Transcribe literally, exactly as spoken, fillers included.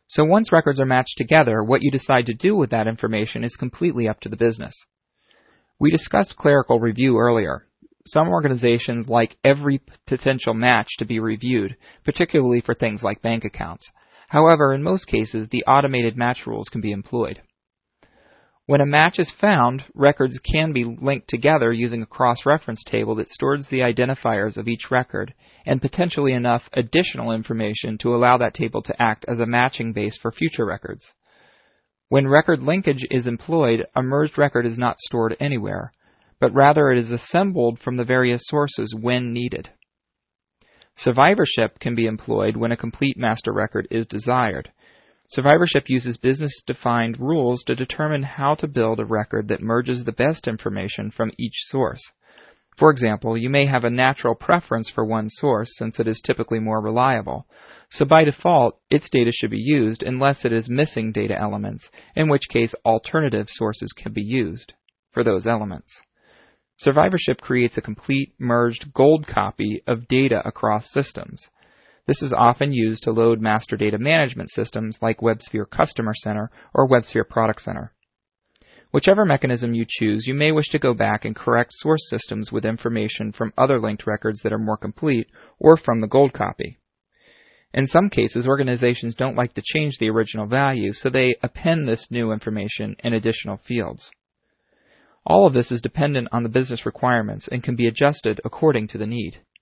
So once records are matched together, what you decide to do with that information is completely up to the business. We discussed clerical review earlier. Some organizations like every potential match to be reviewed, particularly for things like bank accounts. However, in most cases, the automated match rules can be employed. When a match is found, records can be linked together using a cross-reference table that stores the identifiers of each record and potentially enough additional information to allow that table to act as a matching base for future records. When record linkage is employed, a merged record is not stored anywhere, but rather it is assembled from the various sources when needed. Survivorship can be employed when a complete master record is desired. Survivorship uses business-defined rules to determine how to build a record that merges the best information from each source. For example, you may have a natural preference for one source since it is typically more reliable. So by default, its data should be used unless it is missing data elements, in which case alternative sources can be used for those elements. Survivorship creates a complete merged gold copy of data across systems. This is often used to load master data management systems like WebSphere Customer Center or WebSphere Product Center. Whichever mechanism you choose, you may wish to go back and correct source systems with information from other linked records that are more complete or from the gold copy. In some cases, organizations don't like to change the original value, so they append this new information in additional fields. All of this is dependent on the business requirements and can be adjusted according to the need.